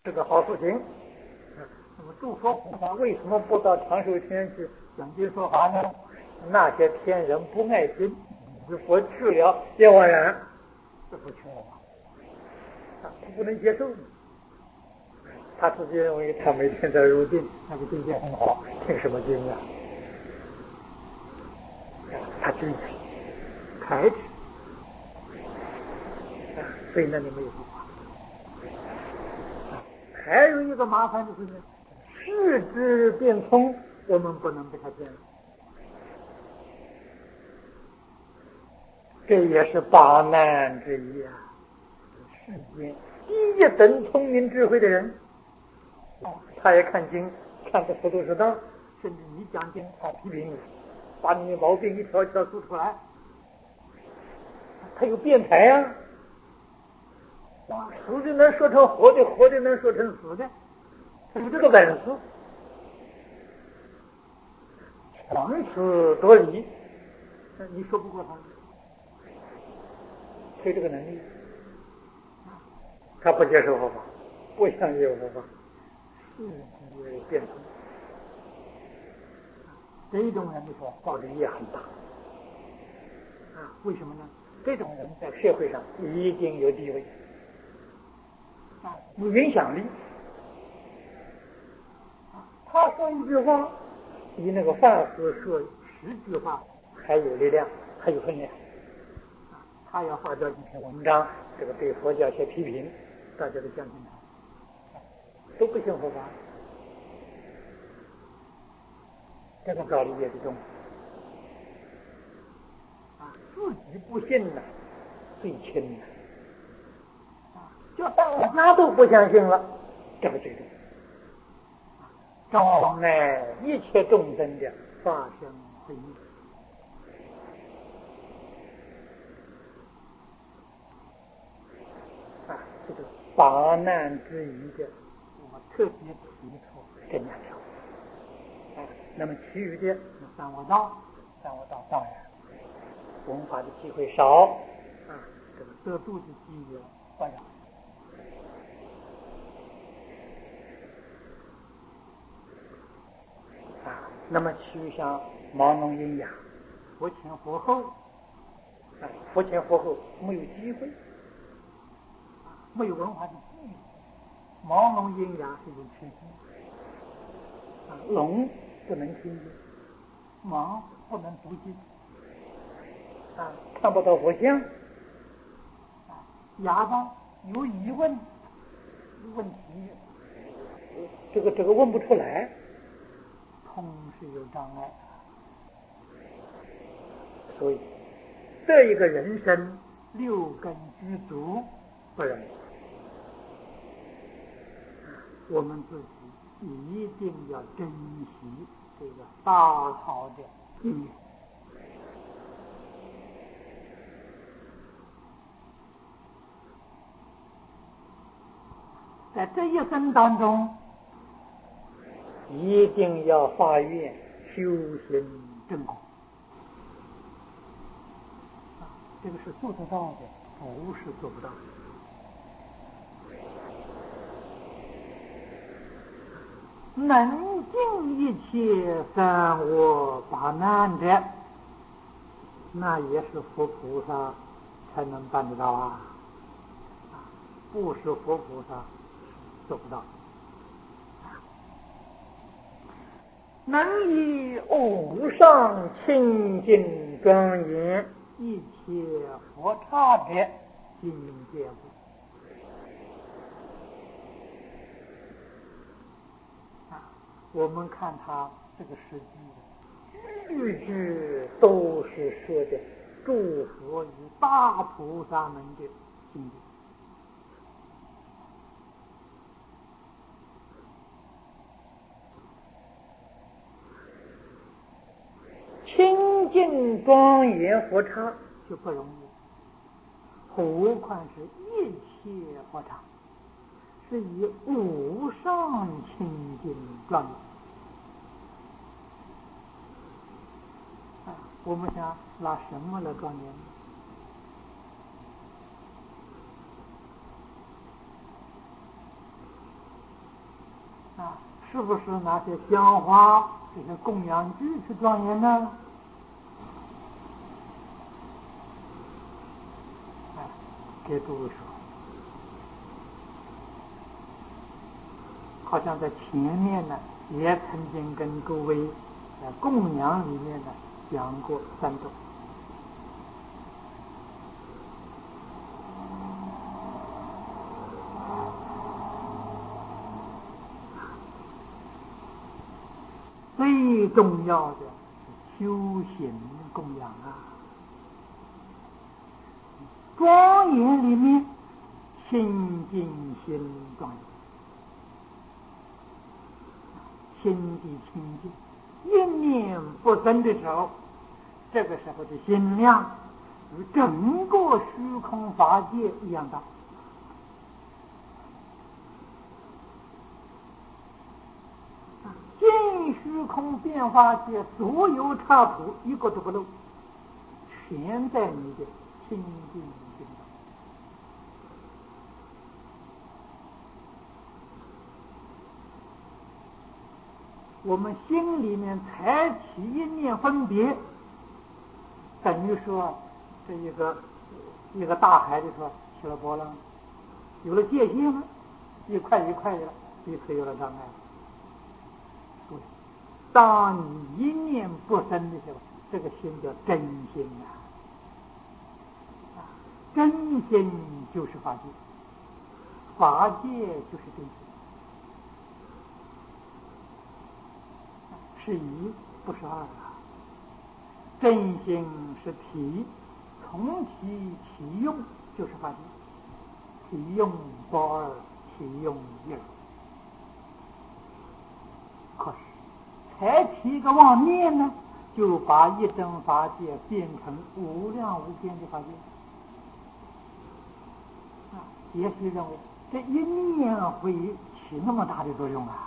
是个好事情。那么诸佛菩萨为什么不到长寿天去讲经说法呢？那些天人不爱听，佛去了也枉然，这不听了吗？他不能接受，他自己认为他每天在入定，那个境界很好，听什么经啊？他拒绝排斥，所以那里没有说法。还有一个麻烦的是呢，世之变通，我们不能被他骗了。这也是八难之一啊！世间第一等聪明智慧的人，他也看经，看得头头是道，甚至你讲经，他批评你，把你的毛病一条一条说出来。他有辩才呀，死的能说成活的，活的能说成死的，他有这个本事，强词夺理，你说不过他。有这个能力，他不接受佛法，不想接受佛法，变通。这种人你说造的业很大为什么呢？这种人在社会上一定有地位有影响力他说一句话，比那个范师说10句话还有力量，还有分量。他要发表几篇文章，这个对佛教些批评，大家都相信他，都不信佛法，这个道理也是重自己不信呢，最轻的就大家都不相信了，这个最重。障碍一切众生的发生会议。这个八难之一的，我特别提出这2条那么其余的三恶道当然文化的机会少这个得度的机缘不少那么其余像盲聋喑哑、佛前佛后佛前佛后没有机会，没有文化的机遇，盲聋喑哑是有缺陷聋不能听经，盲不能读经看不到佛像哑巴有疑问问题这个问不出来，通是有障碍，所以这一个人生6根具足不容易，我们自己一定要珍惜这个大好的机遇。在这一生当中，一定要发愿修行正果，这个是做得到的，不是做不到的。能尽一切三恶八难者，那也是佛菩萨才能办得到不是佛菩萨做不到。能以无上清净庄严一切佛刹者境界故。我们看他这个诗句，句句都是说的诸佛与大菩萨们的境界。清净庄严佛刹就不容易，何况是一切佛刹，是以无上清净庄严。我们想拿什么来庄严？ 是不是拿些香花这些供养具去庄严呢？给诸位说，好像在前面呢，也曾经跟诸位在供养里面呢讲过三种。最重要的是修行供养庄严里面清净心庄严，心地清净，一念不生的时候，这个时候的心量与整个虚空法界一样大。尽虚空变化界所有插图一个都不漏，全在你的清净心上。我们心里面才起一念分别，等于说这一个大海里头起了波浪，有了界限了，一块一块的，彼此有了障碍。当你一念不生的时候，这个心叫真心真心就是法界，法界就是真心，是一不是二真心是体，从体起用就是法界，体用不二，体用一。可是才起一个妄念呢，就把一真法界变成无量无边的法界。也许认为这一念会起那么大的作用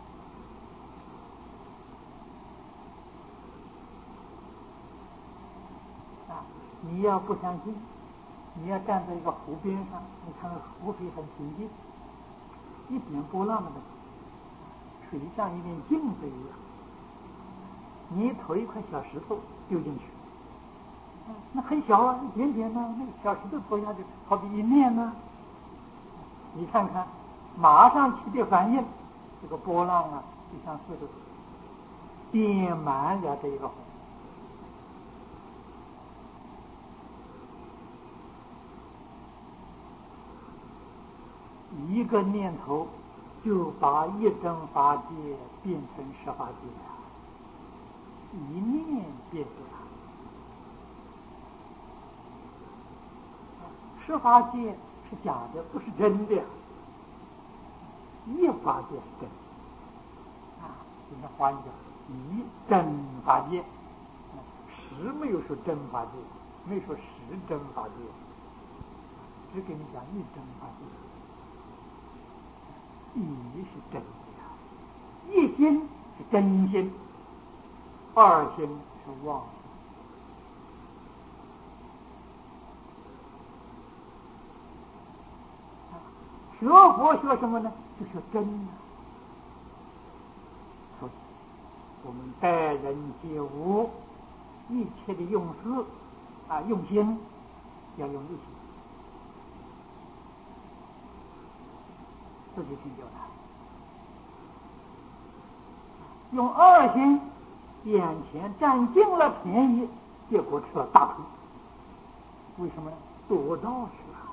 你要不相信，你要站在一个湖边上，你看湖水很平静，一点波浪都没有，水像一面镜子一样。你投一块小石头丢进去，那很小一点点呢，那个小石头投下去好比一念呢。你看看，马上起的反应，这个波浪就像石头填满了这一个湖。一个念头就把一真法界变成十法界一念变出来。十法界是假的，不是真的，一法界是真的今天华语讲一真法界，实没有说真法界，没说实真法界，只给你讲一真法界。一是真的一心是真心，二心是妄心。学佛学什么呢？就学真的。所以我们待人接物，一切的用事用心要用一心，自己听就难。用二心，眼前占尽了便宜，结果吃了大亏。为什么呢？夺道去了。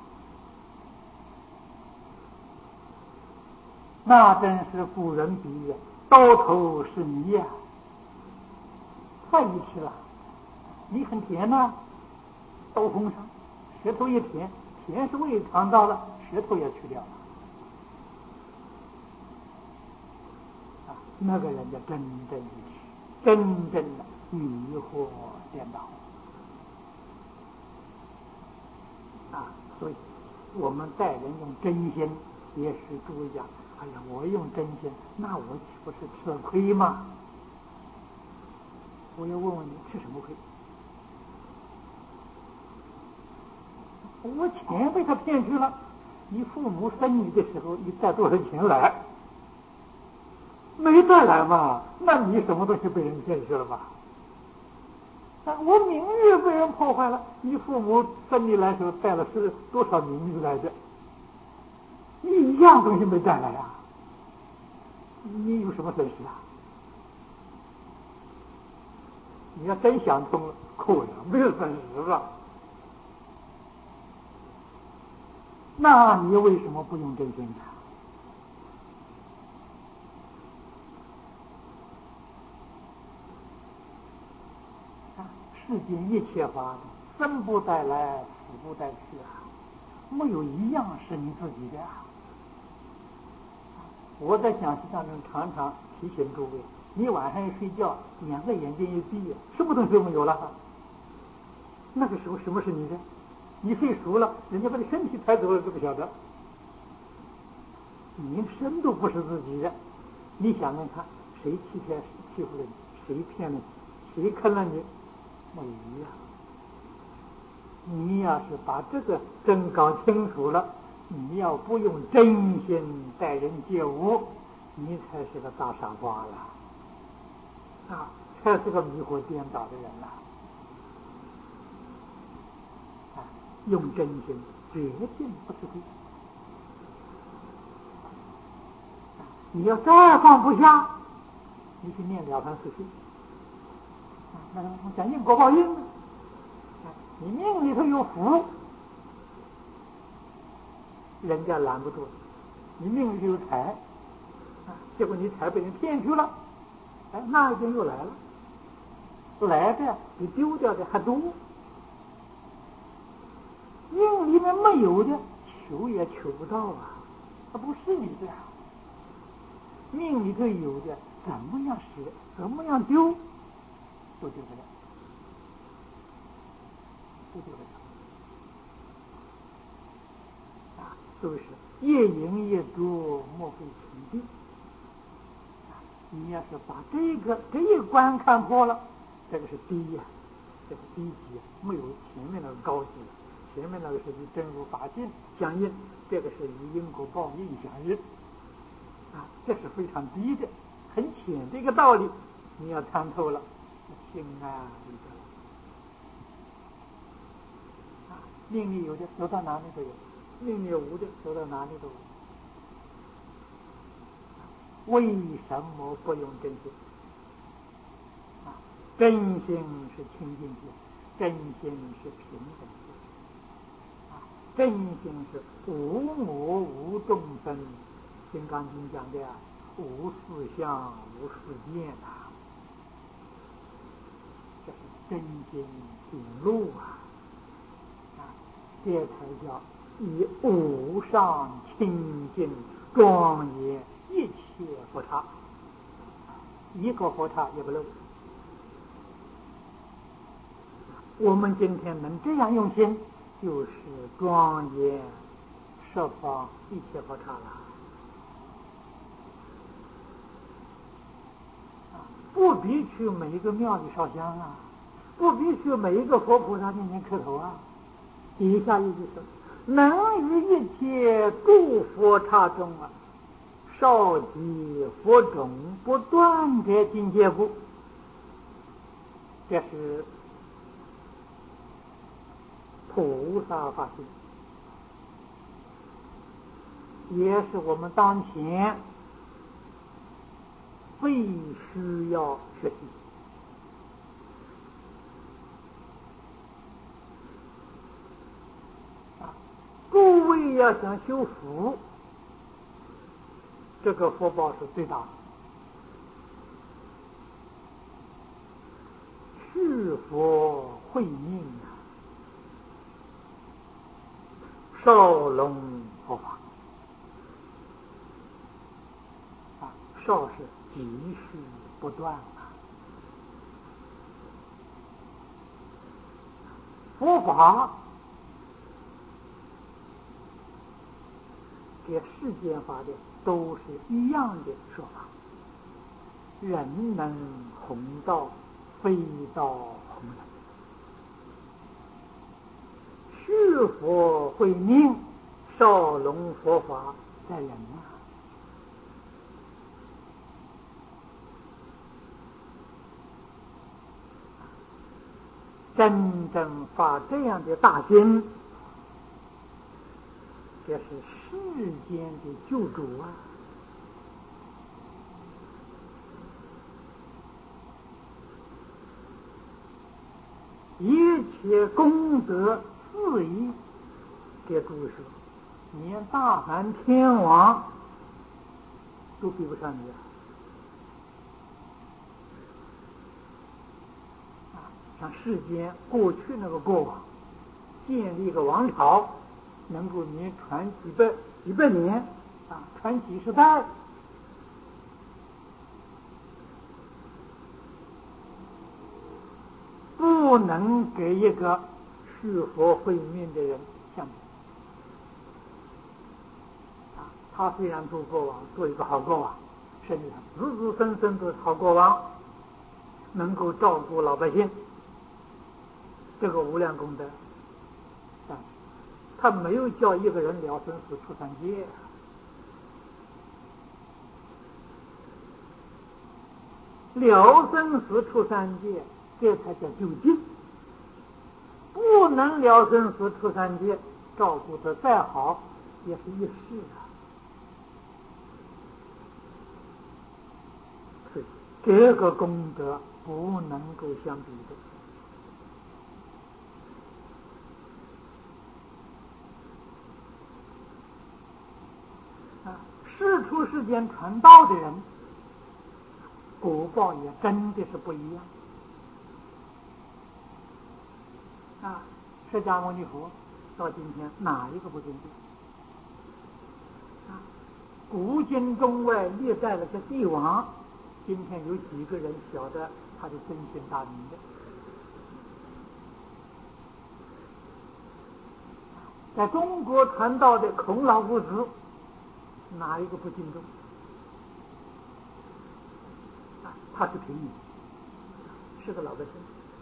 那真是古人比喻，刀头是泥菜一吃了，泥很甜刀锋上，舌头一甜，甜是胃尝到了，舌头也去掉了。那个人叫真正愚痴，真正的迷惑颠倒所以我们待人用真心，也许诸位讲，哎呀，我用真心，那我岂不是吃了亏吗？我要问问你，吃什么亏？我钱被他骗去了，你父母生你的时候，你带多少钱来？ 没带来嘛？那你什么东西被人骗去了吧？我名誉被人破坏了。你父母生你来时候带了是多少名誉来着？你一样东西没带来啊！你有什么损失啊？你要真想通了，可能没有损失吧？那你为什么不用真心呢？世间一切法，生不带来，死不带去啊，没有一样是你自己的啊。我在讲席当中常常提醒诸位，你晚上一睡觉，两个眼睛一闭，什么东西都没有了。那个时候什么是你的？你睡熟了，人家把你身体抬走了都不晓得，你身都不是自己的。你想想看，谁欺负了你？谁骗了你？谁坑了你？没有啊！你要是把这个真搞清楚了，你要不用真心待人接物，你才是个大傻瓜了啊！才是个迷惑颠倒的人了啊！用真心决定不吃亏。你要再放不下，你去念了凡四训那讲因果报应，你命里头有福，人家拦不住；你命里头有财，结果你财被人骗去了，那一天又来了，来的比丢掉的还多。命里面没有的，求也求不到啊，它不是你的。命里头有的，怎么样舍，怎么样丢，都丢不了，都丢不了。都是越赢越多，莫非情敌。你要是把这一关看破了，这个是低呀，这是低级，没有前面那个高级。前面那个是与真如法性相应，这个是与因果报应相应这是非常低的，很浅的一个道理。你要参透了，心安理得命里有的走到哪里都有，命里有无的走到哪里都有。为什么不用真心真心是清净心，真心是平等心真心是无我无众生。金刚经讲的无四相无世界这是真心显露这才叫以无上清净庄严一切佛刹，一个佛刹也不漏。我们今天能这样用心，就是庄严十方一切佛刹了不必去每一个庙里烧香不必去每一个佛菩萨面前磕头底下一句说，能于一切诸佛刹中少集佛种不断者境界故。这是菩萨法性，也是我们当前最需要学习诸位要想修福，这个福报是最大的。续佛慧命少龙佛法少是继续不断佛法跟世间法的都是一样的说法，人能弘道，非道弘人。续佛慧命，少龙佛法在人真正发这样的大心，这是世间的救主啊！一切功德肆意给诸说，连大梵天王都比不上你啊！像世间过去那个国王建立一个王朝，能够连传几百年啊，传几十代，不能给一个续佛慧命的人相比啊！他虽然做国王，做一个好国王，甚至子子孙孙都是好国王，能够照顾老百姓，这个无量功德。但他没有叫一个人了生死出三界，了生死出三界，这才叫究竟。不能了生死出三界，照顾得再好也是一时啊。所以这个功德不能够相比的。世出世间传道的人，果报也真的是不一样啊！释迦牟尼佛到今天哪一个不尊敬啊？古今中外历代的这帝王，今天有几个人晓得他的真心大名的？在中国传道的孔老夫子，哪一个不敬重啊？他是平民，是个老百姓，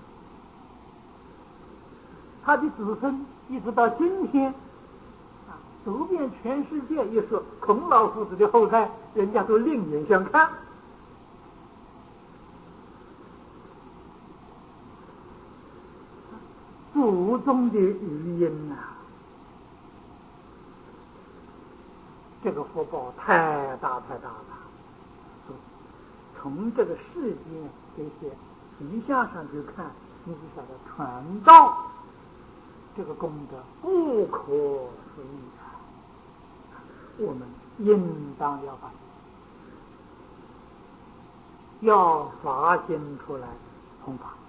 他的子孙一直到今天啊，走遍全世界，一说孔老夫子的后代，人家都另眼相看。祖宗的余荫啊，这个福报太大太大了。从这个世间这些形象上去看，你就晓得传道这个功德不可思议啊！我们应当要发心，要发心出来弘法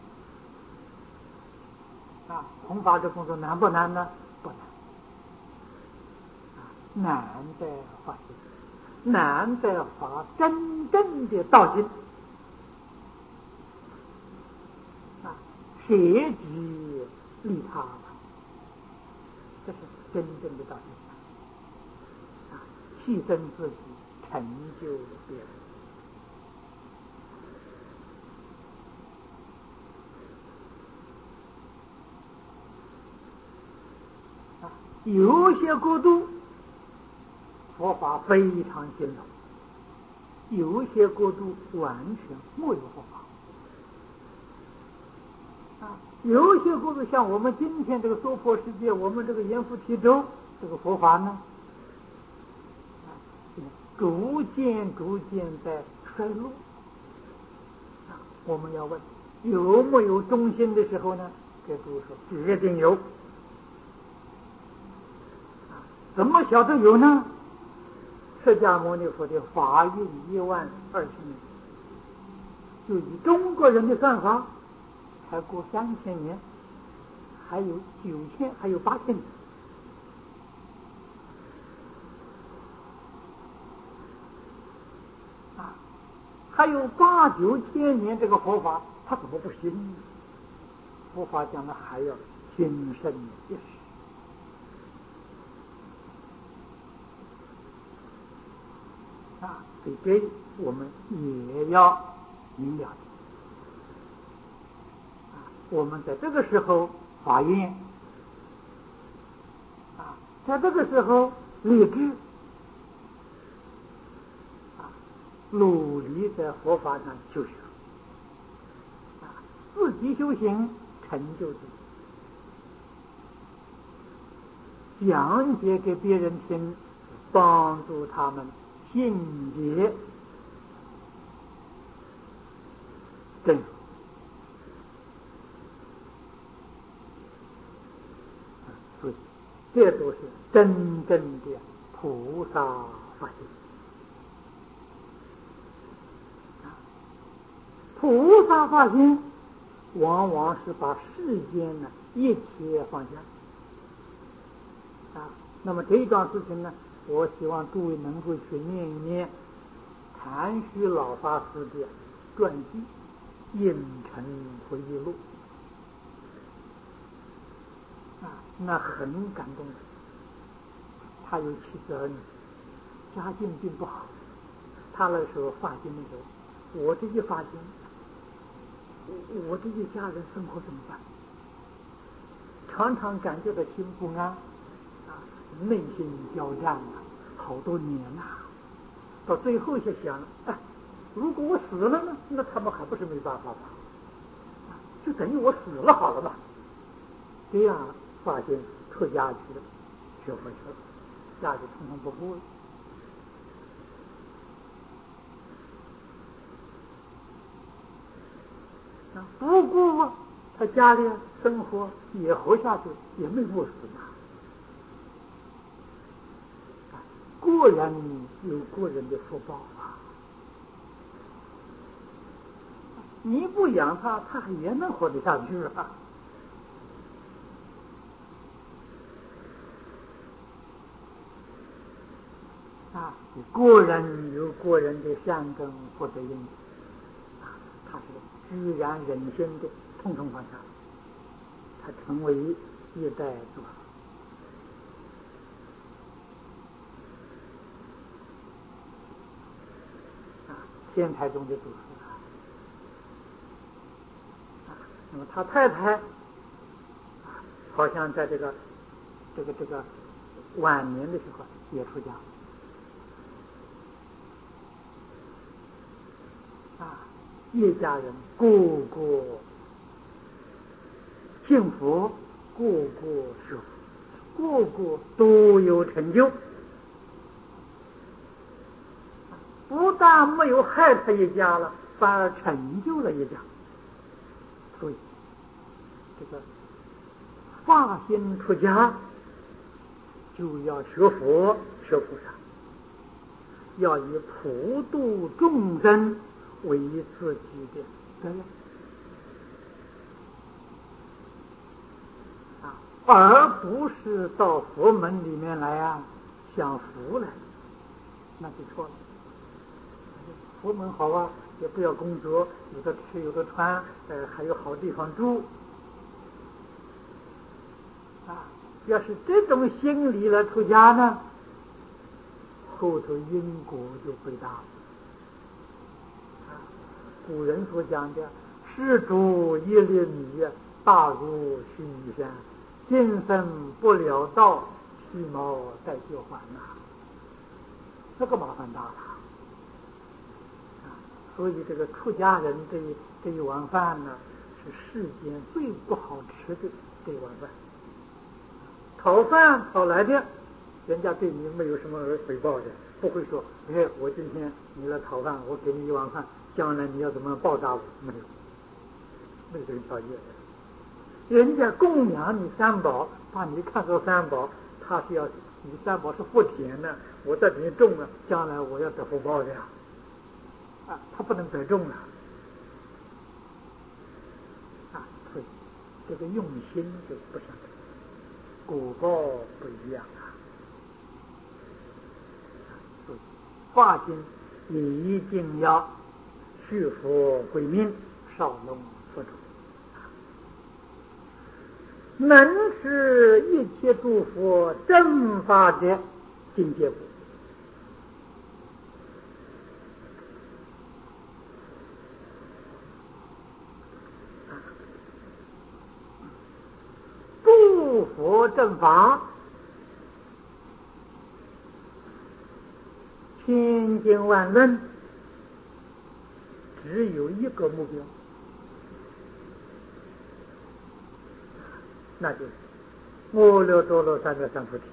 啊！弘法这工作难不难呢？不难啊，难在发心，难在发真正的道心啊，舍己利他，这是真正的道心啊！牺牲自己，成就别人啊！有些国度佛法非常兴隆，有些国度完全没有佛法啊！有些国度像我们今天这个娑婆世界，我们这个阎浮提州这个佛法呢，逐渐在衰落啊！我们要问有没有中心的时候呢？给诸位说，决定有啊！怎么晓得有呢？释迦牟尼佛的法运12000年，就以中国人的算法，才过3000年，还有9000，还有8000年啊，还有8、9千年这个佛法，他怎么不行呢？佛法讲的还要今生一世啊，所以这我们也要明了啊！我们在这个时候发愿啊，在这个时候立志啊，努力在佛法上修学啊，自己修行， 成就自己，讲解给别人听，帮助他们信解正法。所以这都是真正的菩萨发心。菩萨发心往往是把世间呢一切放下那么这一桩事情呢，我希望诸位能够去念一念谭虚老法师的传记《应成回忆录》那很感动的。他有7个儿女，家境并不好。他那时候发心的时候，我这一发心，我这一家人生活怎么办？常常感觉到心不安内心交战好多年到最后就想如果我死了呢，那他们还不是没办法吧？就等于我死了好了嘛。这样发现出家去了，学佛去了，家里统统不顾了。不顾他家里生活也活下去，也没饿死嘛。个人有个人的福报你不养他，他也能活得下去个人有个人的善根或者因他是居然忍心的统统放下，他成为一代祖师。天台中的祖师那么他太太好像在这个晚年的时候也出家一家人个个幸福，个个受福，个个都有成就，不但没有害他一家了，反而成就了一家。所以这个发心出家就要学佛学菩萨，要以普度众生为自己的责任而不是到佛门里面来享福来，那就错了。佛门好也不要工作，有的吃有的穿，还有好地方住要是这种心理来出家呢，后头因果就回大了。古人所讲的施主一粒米，大如须弥山，今生不了道，剃毛再就还这个麻烦大了所以这个出家人这一碗饭呢，是世间最不好吃的这一碗饭。讨饭讨来的，人家对你没有什么回报的，不会说我今天你来讨饭，我给你一碗饭，将来你要怎么报答我？没有这个条件的。人家供养你三宝，把你看作三宝，他是要你三宝是福田呢，我在这里种了，将来我要得福报的他不能得种所以这个用心就不相同，果报不一样所以发心一定要续佛慧命，少弄佛土，能是一切诸佛正法的境界诸佛正法千经万论只有一个目标， 那就是无六多罗三藐三菩提。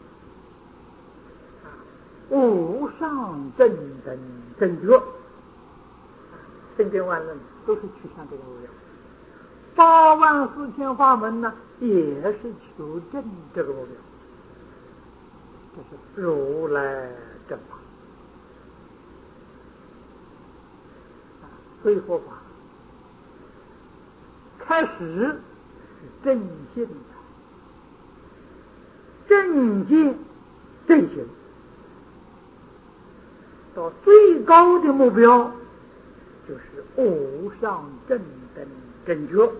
无上正等正觉，圣经万论都是去向这个目标。84000法门呢，也是求证这个目标。这是如来正法。所以佛法开始是正信的，正见正行，到最高的目标就是无上正等正觉。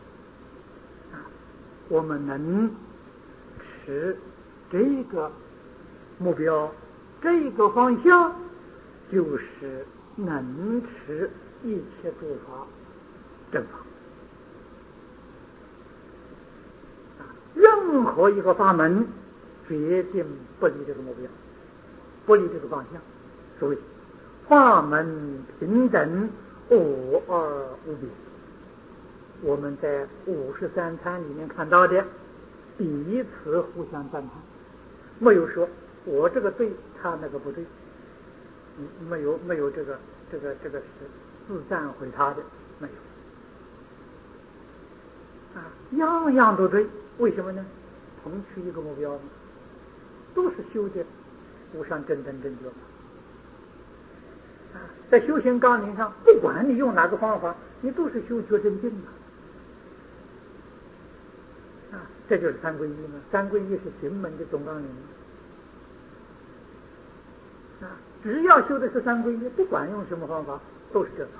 我们能持这个目标，这个方向，就是能持一切诸法正法。任何一个法门决定不离这个目标，不离这个方向。所以法门平等，无二无别。我们在53参里面看到的，彼此互相赞叹，没有说我这个对，他那个不对，没有这个是自赞毁他的，没有样样都对。为什么呢？同取一个目标呢，都是修的无上正等正觉。在修行纲领上，不管你用哪个方法，你都是修觉真境的。这就是三皈依嘛。三皈依是行门的总纲领。只要修的是三皈依，不管用什么方法，都是这法。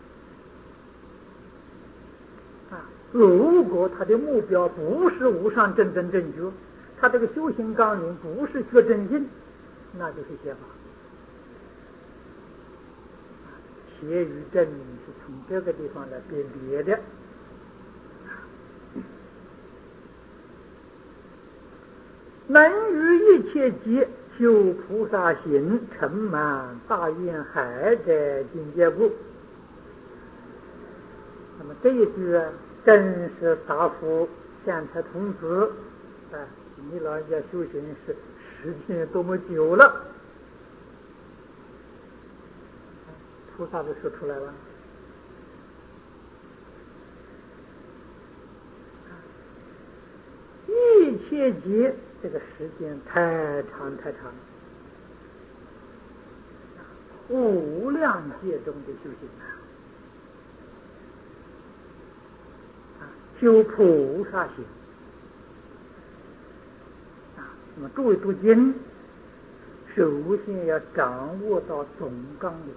如果他的目标不是无上正等正觉，他这个修行纲领不是觉真境，那就是邪法。邪与正是从这个地方来辨别的。能于一切劫修菩萨行，成满大愿海的境界故。那么这一句真是答复现在童子你老人家修行是时间多么久了，菩萨都说出来了。一切劫这个时间太长太长了，无量劫中的修行修菩萨行那么诸位读经，首先要掌握到总纲领。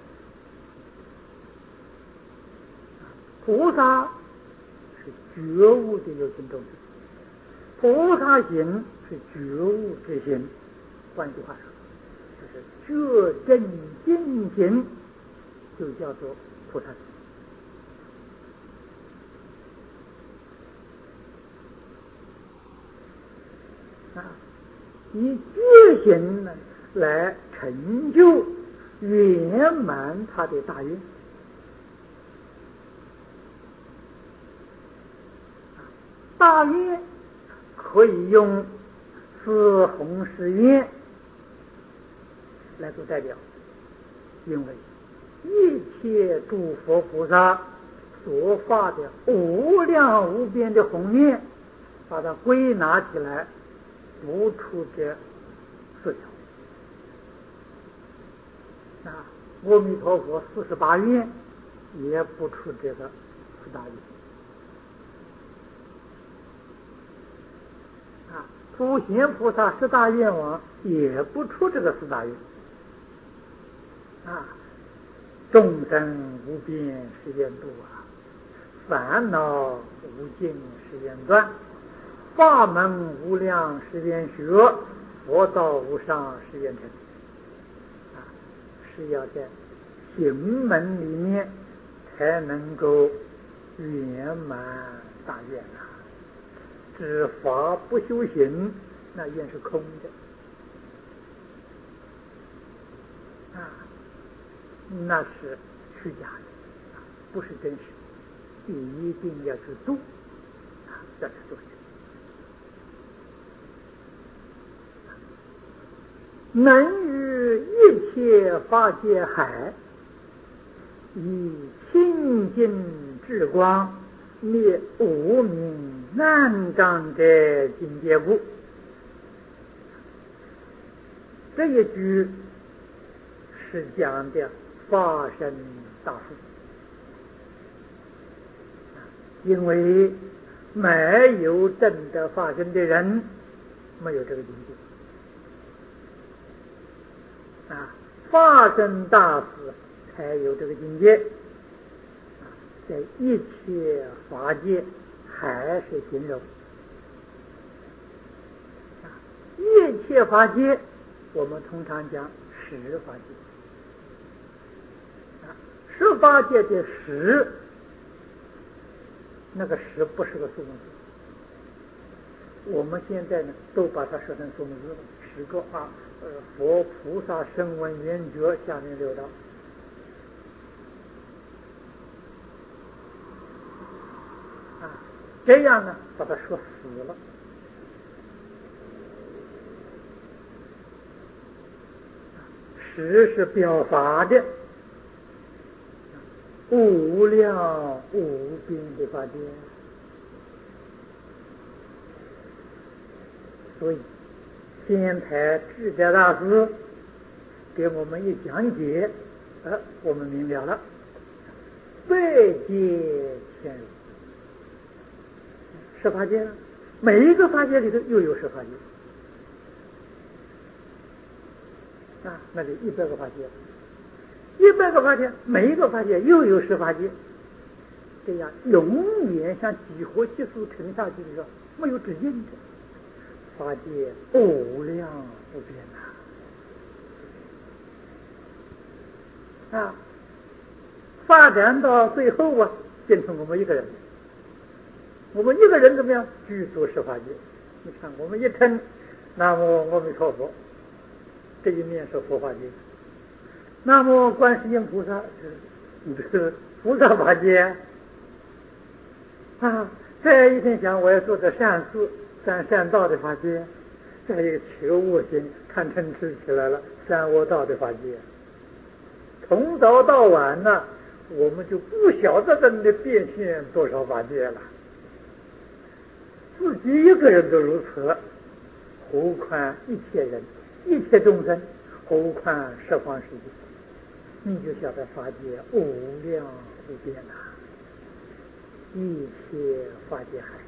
菩萨是觉悟的有情众生，菩萨行是觉悟之行。换句话说，就是觉正境行，就叫做菩萨行。以觉行呢来成就圆满他的大愿。大愿可以用四弘誓愿来做代表，因为一切诸佛菩萨所发的无量无边的宏愿，把它归纳起来，不出这4条。阿弥陀佛48愿也不出这个4大愿。普贤菩萨10大愿望也不出这个4大愿。众生无边誓愿度烦恼无尽誓愿断，法门无量誓愿学，佛道无上誓愿成。是要在行门里面才能够圆满大愿知法不修行，那愿是空的那是虚假的，不是真实。一定要去度，要去做能于一切法界海，以清净智光灭无明难障者境界故。这一句是讲的法身大士，因为没有证得法身的人没有这个境界法身大士才有这个境界在一切法界还是形容一切法界我们通常讲十法界十法界的十，那个十不是个数目字，我们现在呢都把它说成数目字了，10个佛菩萨声闻缘觉下面6道这样呢把它说死了。十是表法的无量无边的法界，所以天台智者大师给我们一讲解我们明了了，百界千如十法界，每一个法界里头又有十法界那就100个法界，100个法界，每一个法界又有十法界，这样永远像几何级数乘下去的时候没有止境的，法界无量无边发展到最后变成我们一个人，我们一个人怎么样具足十法界？你看我们一称南无阿弥陀佛，这一面是佛法界，南无观世音菩萨是菩萨法界再一天想我要做的善事善道的法界，再一个求恶心贪嗔痴起来了，三恶道的法界，从早到晚我们就不晓得真的变现多少法界了，自己一个人都如此，何况一切人一切众生，何况十方世界，你就晓得法界无量无边一切法界海，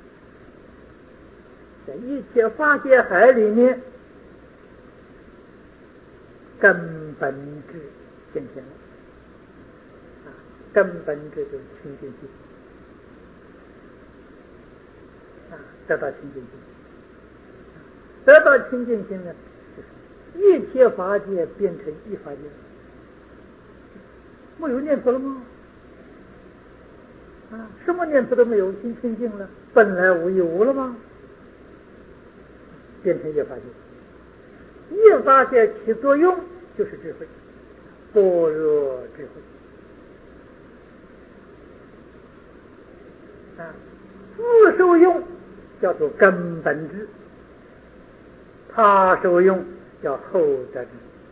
在一切法界海里面，根本智现前了根本智就是清净心得到清净心，得到清净心呢，一切法界变成一法界，没有念头了吗？什么念头都没有，心清净了，本来无一无了吗？变成一法界，一法界起作用就是智慧，般若智慧自受用叫做根本智，他受用叫后得智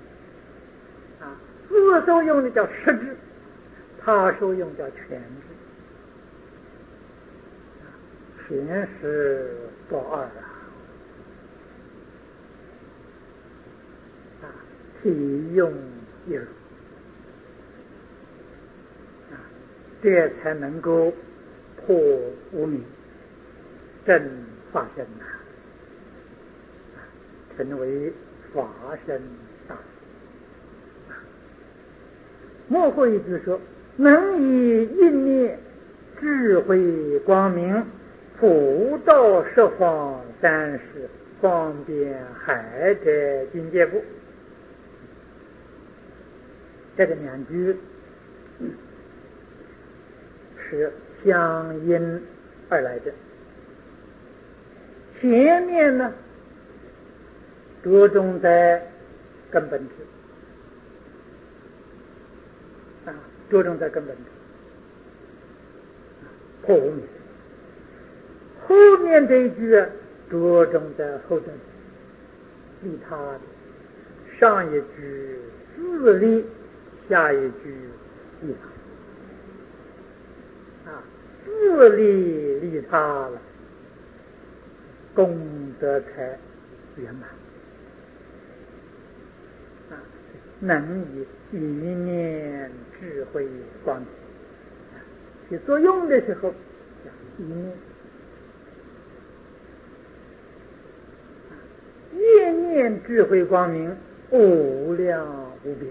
自受用的叫实智，他受用叫全智全是不二体用一如这才能够破无明正法身成为法身大士。末后一句说，能以一念智慧光明普照十方三世方便海者境界故。这个两句是相因而来的，前面呢着重在根本智着重在根本智破无明，后面这一句着重在后得智利他的， 上一句自利，下一句利他。自利利他了，功德才圆满。能以一念智慧光明，起作用的时候一念，一念智慧光明无量无边。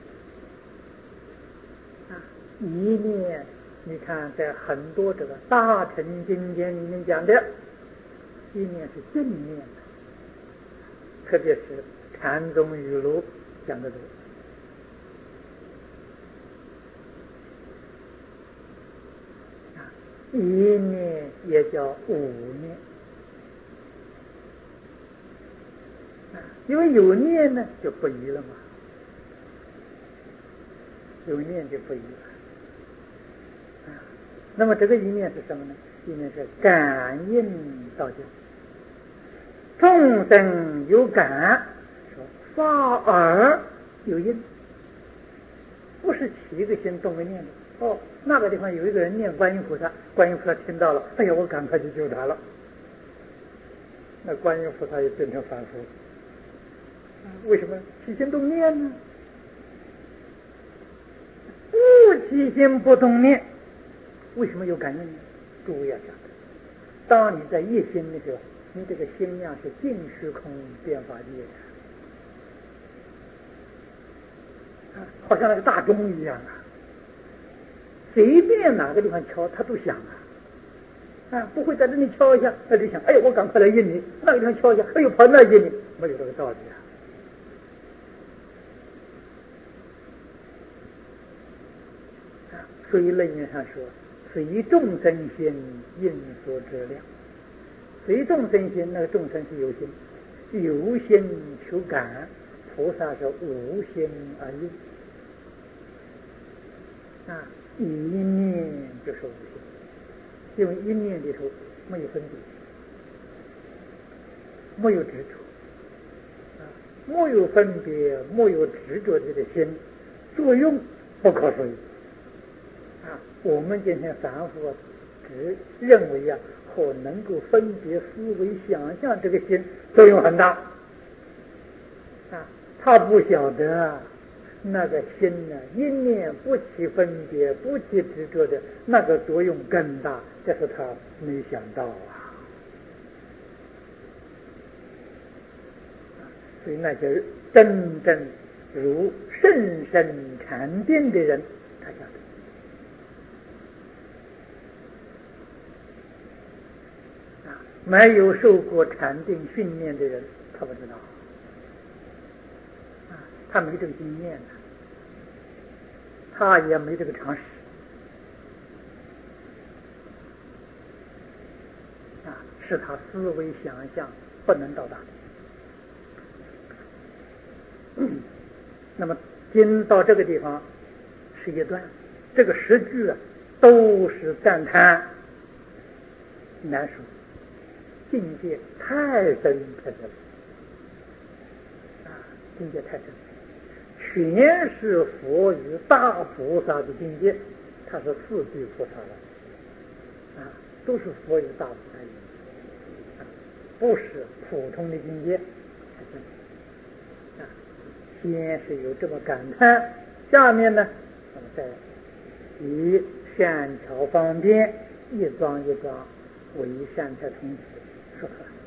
一念，你看在很多这个大乘经典里面讲的，一念是正念的，特别是禅宗语录讲的多。一念也叫无念，因为有念呢就不疑了嘛，有念就不疑了。那么这个一念是什么呢？一念是感应道交，众生有感，发耳有应，不是起一个心动个念的。那个地方有一个人念观音菩萨，观音菩萨听到了，哎呀，我赶快去救他了。那观音菩萨也变成凡夫。为什么起心动念呢？不起心不动念，为什么有感应呢？诸位要晓得，当你在一心的时候，你这个心量是尽虚空变法界的，好像那个大钟一样啊。随便哪个地方敲，它都响不会在这里敲一下，那就想，哎，我赶快来应你；那个地方敲一下，哎呦，跑那应你，没有这个道理所以论言上说，随众生心，应所知量。随众生心，那个众生是有心，有心求感，菩萨是无心而应一念就是无心，因为一念里头没有分别，没有执着没有分别，没有执着这个心，作用不可思议我们今天凡夫只认为或能够分别思维想象，这个心作用很大他不晓得那个心呢，一念不起分别，不起执着的那个作用更大，这是他没想到所以那些真正如甚深禅定的人，他晓得没有受过禅定训练的人，他不知道他没这个经验他也没这个常识是他思维想象不能到达那么经到这个地方是一段，这个10句都是赞叹难说，境界太深太深境界太深，全是佛与大菩萨的境界，他是4句菩萨了都是佛与大菩萨不是普通的境界先是有这么感叹，下面呢我们再以善巧方便一桩一桩为善财童子说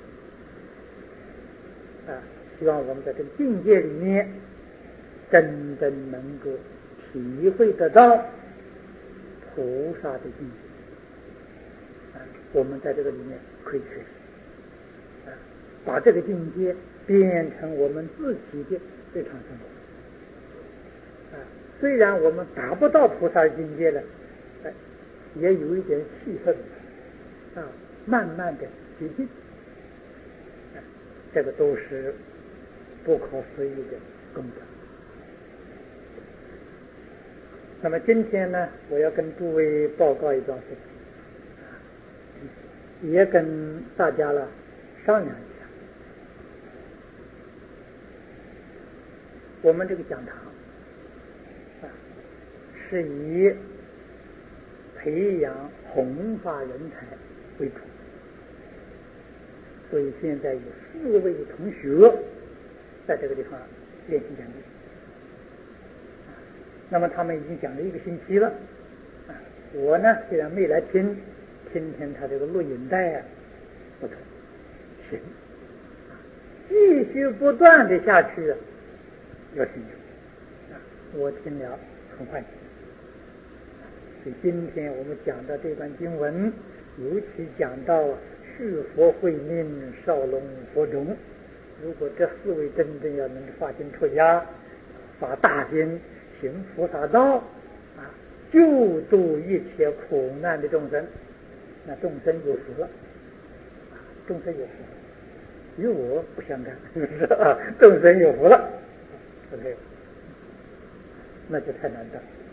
希望我们在这个境界里面真正能够体会得到菩萨的境界我们在这个里面可以学习把这个境界变成我们自己的日常生活虽然我们达不到菩萨的境界了也有一点气氛慢慢的接近这个都是不可思议的功德。那么今天呢，我要跟诸位报告一桩事情也跟大家商量一我们这个讲堂是以培养弘法人才为主，所以现在有4位同学在这个地方练习讲经。那么他们已经讲了1个星期了，我呢虽然没来听他这个录影带不错，行，继续不断的下去有兴趣，我听了很欢喜。所以今天我们讲到这段经文，尤其讲到续佛慧命，少龙佛种，如果这4位真正要能发心出家，发大心，行菩萨道救度一切苦难的众生，那众生有福了，众生有福了，与我不相干，是不是众生有福了，OK， 那就太难得。